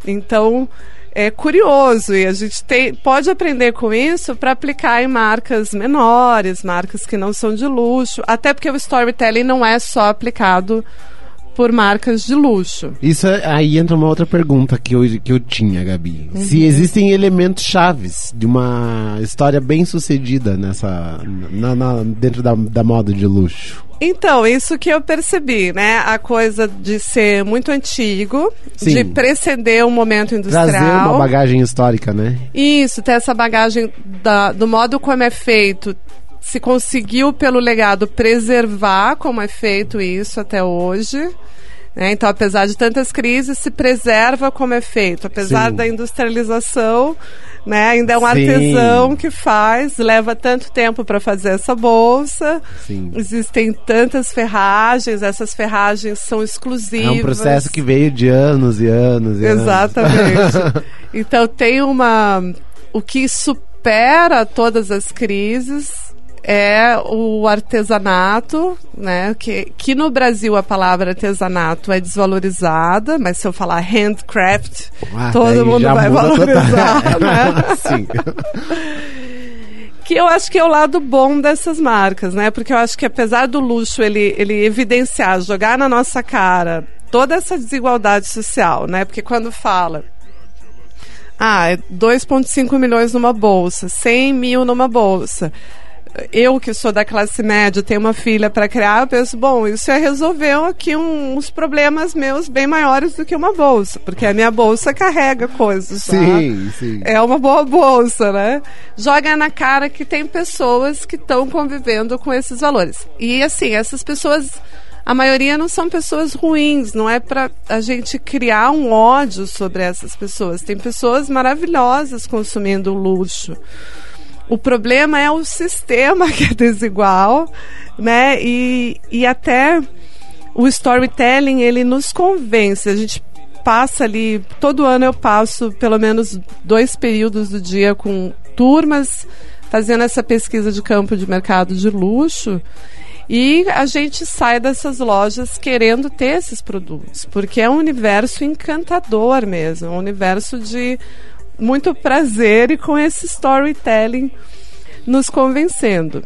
Então, é curioso, e a gente pode aprender com isso para aplicar em marcas menores, marcas que não são de luxo, até porque o storytelling não é só aplicado por marcas de luxo. Isso aí entra uma outra pergunta que eu tinha, Gabi. Se existem elementos chaves de uma história bem sucedida dentro da moda de luxo. Então, isso que eu percebi, né? A coisa de ser muito antigo, Sim. de preceder o momento industrial. Trazer uma bagagem histórica, né? Isso, ter essa bagagem do modo como é feito. Se conseguiu, pelo legado, preservar como é feito isso até hoje. Né? Então, apesar de tantas crises, se preserva como é feito. Apesar da industrialização, né? Ainda é um artesão que faz, leva tanto tempo para fazer essa bolsa. Sim. Existem tantas ferragens, essas ferragens são exclusivas. É um processo que veio de anos e anos e Exatamente. Anos. Então, tem o que supera todas as crises é o artesanato, né? Que no Brasil a palavra artesanato é desvalorizada, mas se eu falar handcraft, todo mundo vai valorizar, né? Sim. Que eu acho que é o lado bom dessas marcas, né? Porque eu acho que apesar do luxo ele evidenciar, jogar na nossa cara toda essa desigualdade social, né? Porque quando fala 2,5 milhões numa bolsa, 100 mil numa bolsa. Eu, que sou da classe média, tenho uma filha para criar, eu penso, bom, isso resolveu aqui uns problemas meus bem maiores do que uma bolsa, porque a minha bolsa carrega coisas. Sim, sim. É uma boa bolsa, né? Joga na cara que tem pessoas que estão convivendo com esses valores. E, assim, essas pessoas, a maioria não são pessoas ruins, não é para a gente criar um ódio sobre essas pessoas. Tem pessoas maravilhosas consumindo luxo. O problema é o sistema que é desigual, né? E até o storytelling, ele nos convence. A gente passa ali, todo ano eu passo pelo menos 2 períodos do dia com turmas, fazendo essa pesquisa de campo de mercado de luxo. E a gente sai dessas lojas querendo ter esses produtos, porque é um universo encantador mesmo, um universo de muito prazer e com esse storytelling nos convencendo.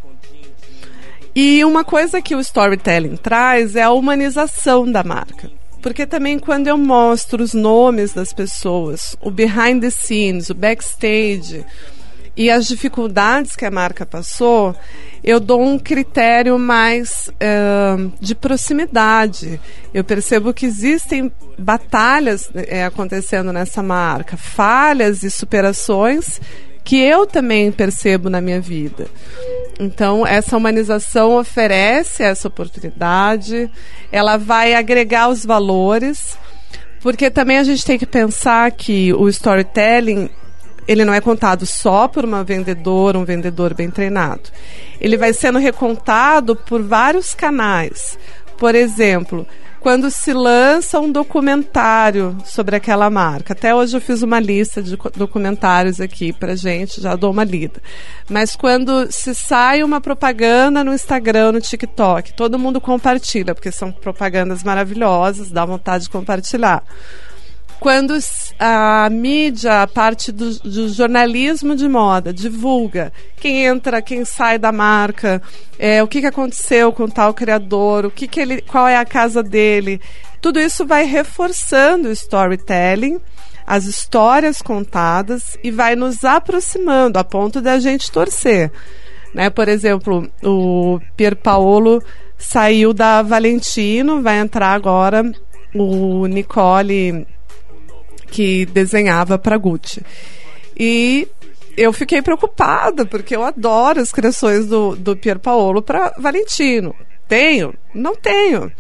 E uma coisa que o storytelling traz é a humanização da marca. Porque também quando eu mostro os nomes das pessoas, o behind the scenes, o backstage e as dificuldades que a marca passou, eu dou um critério mais de proximidade. Eu percebo que existem batalhas acontecendo nessa marca, falhas e superações que eu também percebo na minha vida. Então, essa humanização oferece essa oportunidade, ela vai agregar os valores, porque também a gente tem que pensar que o storytelling, ele não é contado só por um vendedor bem treinado. Ele vai sendo recontado por vários canais. Por exemplo, quando se lança um documentário sobre aquela marca. Até hoje eu fiz uma lista de documentários aqui pra gente, já dou uma lida. Mas quando se sai uma propaganda no Instagram, no TikTok, todo mundo compartilha, porque são propagandas maravilhosas, dá vontade de compartilhar. Quando a mídia, a parte do jornalismo de moda, divulga quem entra, quem sai da marca, o que aconteceu com tal criador, qual é a casa dele, tudo isso vai reforçando o storytelling, as histórias contadas e vai nos aproximando a ponto da gente torcer. Né? Por exemplo, o Pierpaolo saiu da Valentino, vai entrar agora o Nicole, que desenhava para Gucci. E eu fiquei preocupada, porque eu adoro as criações do Pierpaolo para Valentino. Tenho? Não tenho.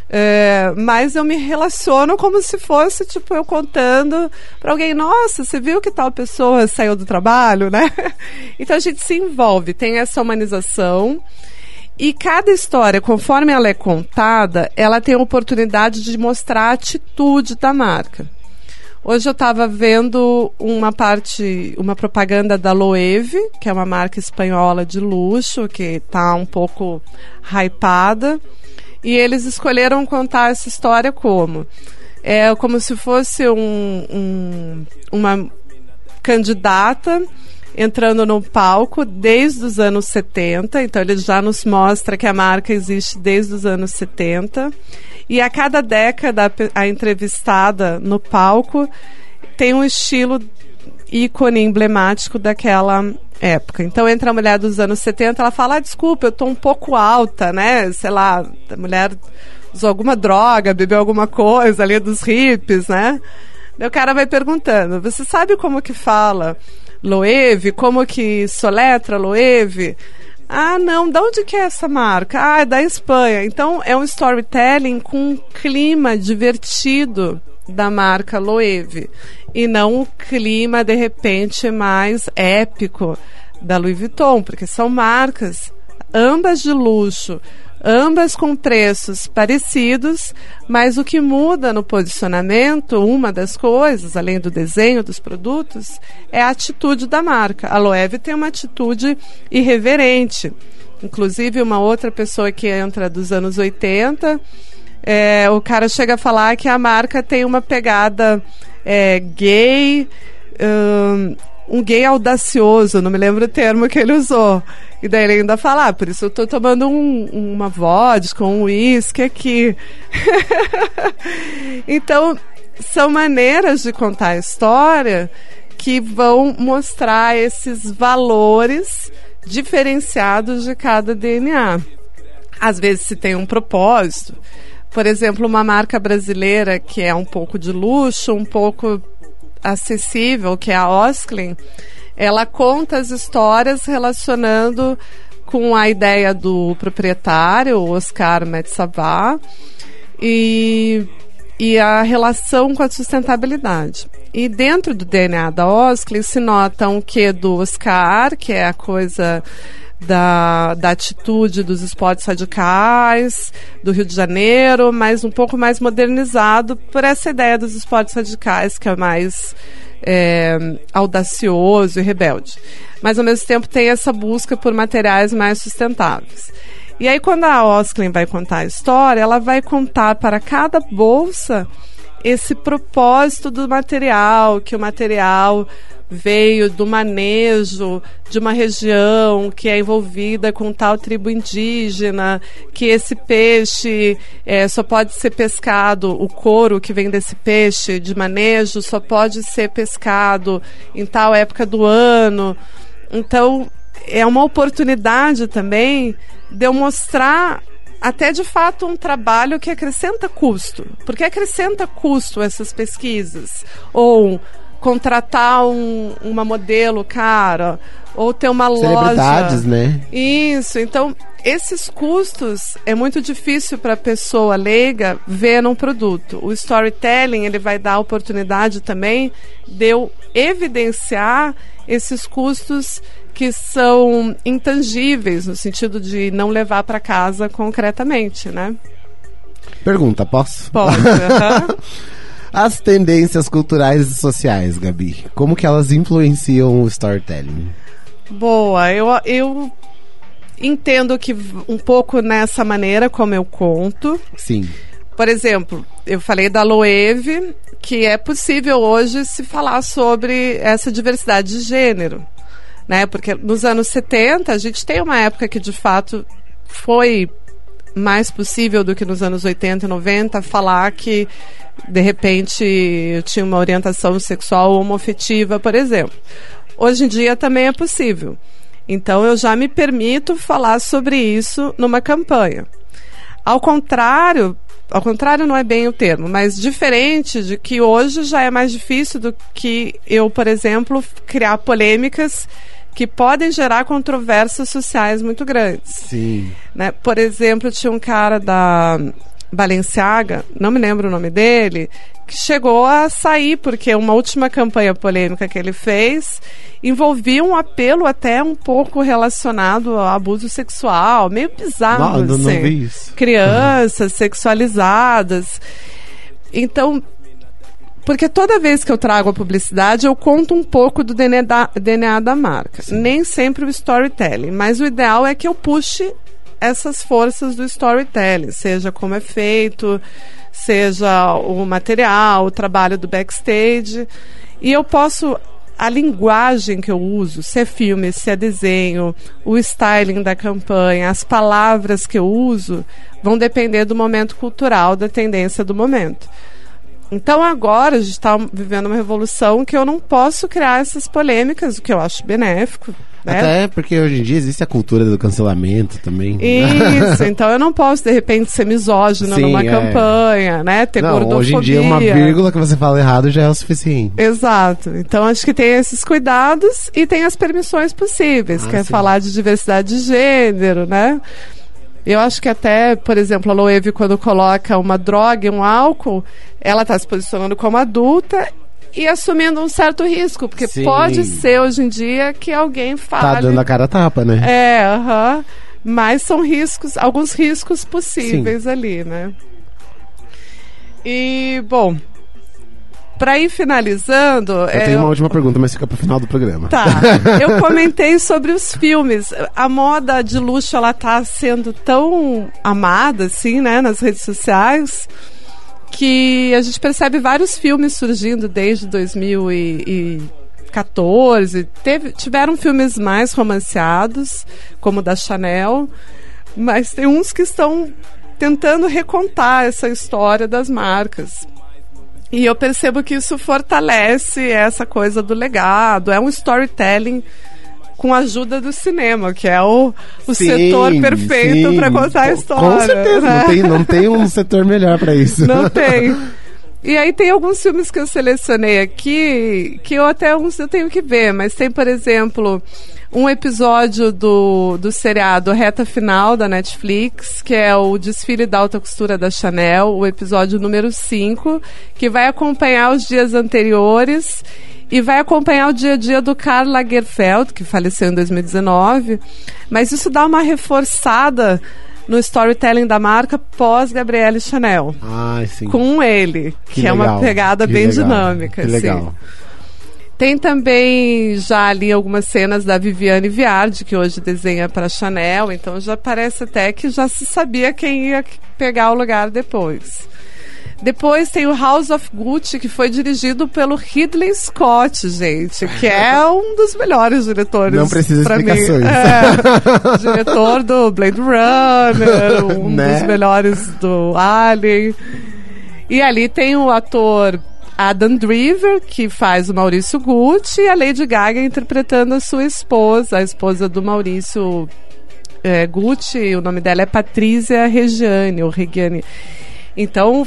Mas eu me relaciono como se fosse, tipo, eu contando para alguém, nossa, você viu que tal pessoa saiu do trabalho, né? Então a gente se envolve, tem essa humanização. E cada história, conforme ela é contada, ela tem a oportunidade de mostrar a atitude da marca. Hoje eu estava vendo uma propaganda da Loewe, que é uma marca espanhola de luxo, que está um pouco hypada, e eles escolheram contar essa história como? É como se fosse uma candidata entrando no palco desde os anos 70, então ele já nos mostra que a marca existe desde os anos 70, e a cada década a entrevistada no palco tem um estilo ícone emblemático daquela época. Então entra a mulher dos anos 70, ela fala, desculpa, eu tô um pouco alta, né, sei lá, a mulher usou alguma droga, bebeu alguma coisa ali dos hippies, né, daí o cara vai perguntando, você sabe como que fala Loewe, como que soletra Loewe? Ah, não, de onde que é essa marca? Ah, é da Espanha. Então, é um storytelling com um clima divertido da marca Loewe. E não um clima, de repente, mais épico da Louis Vuitton, porque são marcas, ambas de luxo, ambas com preços parecidos, mas o que muda no posicionamento, uma das coisas, além do desenho dos produtos, é a atitude da marca. A Loewe tem uma atitude irreverente. Inclusive, uma outra pessoa que entra dos anos 80, o cara chega a falar que a marca tem uma pegada gay, um gay audacioso, não me lembro o termo que ele usou. E daí ele ainda fala, por isso eu tô tomando uma vodka, um uísque aqui. Então, são maneiras de contar a história que vão mostrar esses valores diferenciados de cada DNA. Às vezes se tem um propósito. Por exemplo, uma marca brasileira que é um pouco de luxo, um pouco acessível, que é a Osklen, ela conta as histórias relacionando com a ideia do proprietário, Oscar Metsavá, e a relação com a sustentabilidade. E dentro do DNA da Osklen se nota um quê do Oscar, que é a coisa da atitude dos esportes radicais do Rio de Janeiro, mas um pouco mais modernizado por essa ideia dos esportes radicais, que é mais audacioso e rebelde. Mas, ao mesmo tempo, tem essa busca por materiais mais sustentáveis. E aí, quando a Osklen vai contar a história, ela vai contar para cada bolsa esse propósito do material, que o material veio do manejo de uma região que é envolvida com tal tribo indígena, que esse peixe só pode ser pescado, o couro que vem desse peixe de manejo só pode ser pescado em tal época do ano. Então, é uma oportunidade também de eu mostrar até de fato um trabalho que acrescenta custo. Porque acrescenta custo essas pesquisas. Ou contratar uma modelo cara, ou ter uma loja. Celebridades, né? Isso, então esses custos é muito difícil para a pessoa leiga ver num produto. O storytelling, ele vai dar a oportunidade também de eu evidenciar esses custos que são intangíveis, no sentido de não levar para casa concretamente, né? Pergunta, posso? Pode, As tendências culturais e sociais, Gabi, como que elas influenciam o storytelling? Boa, eu entendo que um pouco nessa maneira como eu conto. Sim. Por exemplo, eu falei da Loewe, que é possível hoje se falar sobre essa diversidade de gênero, né? Porque nos anos 70 a gente tem uma época que de fato foi mais possível do que nos anos 80 e 90 falar que de repente eu tinha uma orientação sexual homoafetiva, por exemplo. Hoje em dia também é possível. Então eu já me permito falar sobre isso numa campanha. Ao contrário não é bem o termo, mas diferente de que hoje já é mais difícil do que eu, por exemplo, criar polêmicas que podem gerar controvérsias sociais muito grandes. Sim. Né? Por exemplo, tinha um cara da Balenciaga, não me lembro o nome dele, que chegou a sair porque uma última campanha polêmica que ele fez envolvia um apelo até um pouco relacionado ao abuso sexual, meio bizarro, não assim. vi isso. Crianças sexualizadas. Então, porque toda vez que eu trago a publicidade, eu conto um pouco do DNA da marca. Sim. Nem sempre o storytelling, mas o ideal é que eu puxe essas forças do storytelling, seja como é feito, seja o material, o trabalho do backstage. E eu posso, a linguagem que eu uso, se é filme, se é desenho, o styling da campanha, as palavras que eu uso, vão depender do momento cultural, da tendência do momento. Então agora a gente está vivendo uma revolução que eu não posso criar essas polêmicas, o que eu acho benéfico. Né? Até porque hoje em dia existe a cultura do cancelamento também. Isso, então eu não posso de repente ser misógino numa campanha, né? Ter gordofobia. Hoje em dia uma vírgula que você fala errado já é o suficiente. Exato, então acho que tem esses cuidados e tem as permissões possíveis, que é falar de diversidade de gênero, né? Eu acho que até, por exemplo, a Loewe, quando coloca uma droga e um álcool, ela está se posicionando como adulta e assumindo um certo risco, porque pode ser hoje em dia que alguém fale... Tá dando a cara a tapa, né? Mas são riscos, alguns riscos possíveis ali, né? E, bom... Para ir finalizando... Eu tenho uma última pergunta, mas fica pro final do programa. Tá. Eu comentei sobre os filmes. A moda de luxo, ela tá sendo tão amada, assim, né, nas redes sociais, que a gente percebe vários filmes surgindo desde 2014. Tiveram filmes mais romanceados, como o da Chanel, mas tem uns que estão tentando recontar essa história das marcas. E eu percebo que isso fortalece essa coisa do legado. É um storytelling com a ajuda do cinema, que é o setor perfeito para contar a história. Com certeza, né? Não tem um setor melhor para isso. Não tem. E aí tem alguns filmes que eu selecionei aqui, que eu tenho que ver, mas tem, por exemplo... um episódio do seriado Reta Final da Netflix, que é o desfile da alta costura da Chanel, o episódio número 5, que vai acompanhar os dias anteriores e vai acompanhar o dia a dia do Karl Lagerfeld, que faleceu em 2019, mas isso dá uma reforçada no storytelling da marca pós Gabrielle Chanel. Sim. Com ele, que é uma pegada bem dinâmica. Que legal. Tem também já ali algumas cenas da Viviane Viardi, que hoje desenha para Chanel, então já parece até que já se sabia quem ia pegar o lugar depois. Depois tem o House of Gucci, que foi dirigido pelo Ridley Scott, gente, que é um dos melhores diretores. Não precisa explicações. Diretor do Blade Runner, dos melhores do Alien. E ali tem o ator Adam Driver, que faz o Maurício Gucci, e a Lady Gaga interpretando a sua esposa, a esposa do Maurício Gucci. O nome dela é Patrícia Reggiani, ou Reggiani. Então,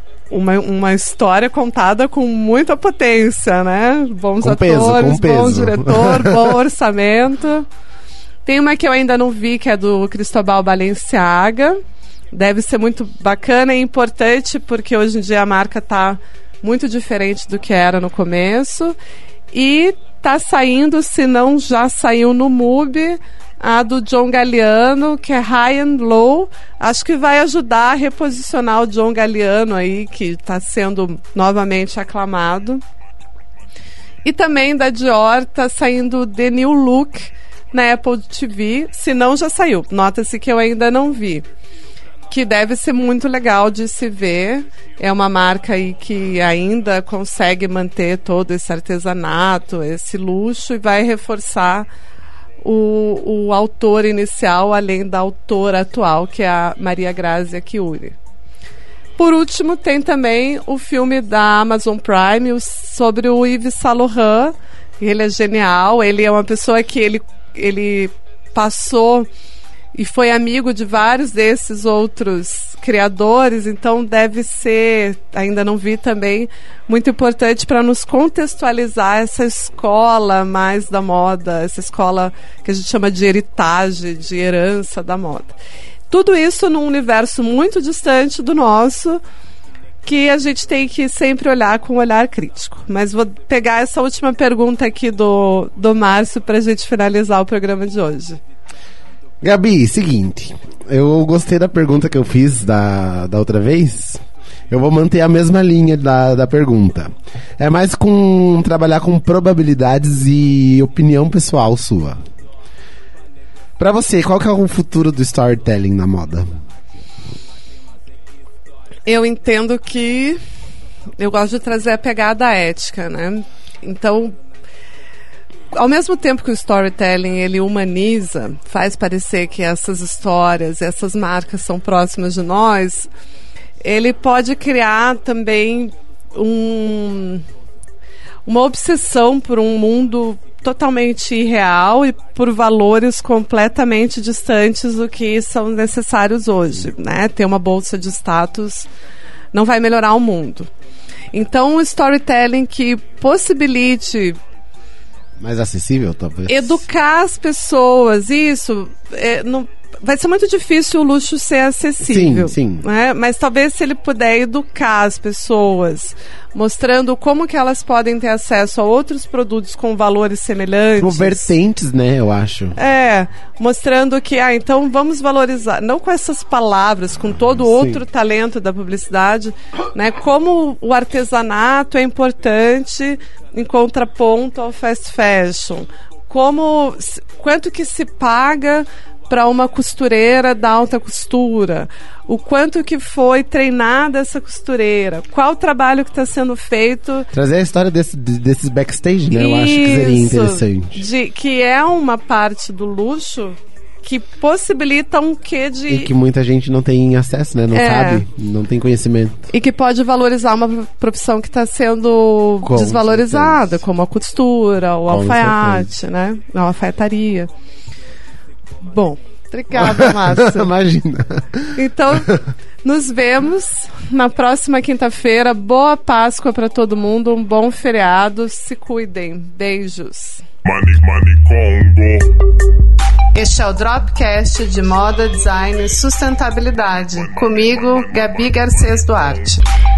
uma história contada com muita potência, né? Bons atores, bom diretor, bom orçamento. Tem uma que eu ainda não vi, que é do Cristóbal Balenciaga. Deve ser muito bacana e importante, porque hoje em dia a marca está muito diferente do que era no começo. E tá saindo, se não já saiu no MUBI, a do John Galliano, que é High and Low. Acho que vai ajudar a reposicionar o John Galliano aí, que está sendo novamente aclamado. E também da Dior tá saindo The New Look na Apple TV, se não já saiu. Nota-se que eu ainda não vi. Que deve ser muito legal de se ver. É uma marca aí que ainda consegue manter todo esse artesanato, esse luxo, e vai reforçar o autor inicial, além da autora atual, que é a Maria Grazia Chiuri. Por último, tem também o filme da Amazon Prime sobre o Yves Saint Laurent. Ele é genial, ele é uma pessoa que ele passou e foi amigo de vários desses outros criadores, então deve ser, ainda não vi também, muito importante para nos contextualizar essa escola mais da moda, essa escola que a gente chama de heritage, de herança da moda. Tudo isso num universo muito distante do nosso, que a gente tem que sempre olhar com um olhar crítico. Mas vou pegar essa última pergunta aqui do Márcio para a gente finalizar o programa de hoje. Gabi, seguinte, eu gostei da pergunta que eu fiz da outra vez. Eu vou manter a mesma linha da pergunta. É mais trabalhar com probabilidades e opinião pessoal sua. Pra você, qual que é o futuro do storytelling na moda? Eu entendo que eu gosto de trazer a pegada ética, né? Então, ao mesmo tempo que o storytelling ele humaniza, faz parecer que essas histórias, essas marcas são próximas de nós, ele pode criar também uma obsessão por um mundo totalmente irreal e por valores completamente distantes do que são necessários hoje, né? Ter uma bolsa de status não vai melhorar o mundo. Então, um storytelling que possibilite mais acessível, talvez. Educar as pessoas, isso. Vai ser muito difícil o luxo ser acessível. Sim. Né? Mas talvez se ele puder educar as pessoas, mostrando como que elas podem ter acesso a outros produtos com valores semelhantes. Com vertentes, né, eu acho. Mostrando que, então vamos valorizar, não com essas palavras, com todo outro talento da publicidade, né, como o artesanato é importante em contraponto ao fast fashion. Quanto que se paga para uma costureira da alta costura, o quanto que foi treinada essa costureira, qual o trabalho que está sendo feito. Trazer a história desses backstage, né? Eu acho que seria interessante. Que é uma parte do luxo que possibilita um quê de... E que muita gente não tem acesso, né? Não sabe, não tem conhecimento. E que pode valorizar uma profissão que está sendo desvalorizada, como a costura, o alfaiate, né? A alfaiataria. Bom, obrigada, Márcia. Imagina. Então, nos vemos na próxima quinta-feira. Boa Páscoa para todo mundo, um bom feriado. Se cuidem. Beijos. Este é o Dropcast de Moda, Design e Sustentabilidade. Comigo, Gabi Garcês Duarte.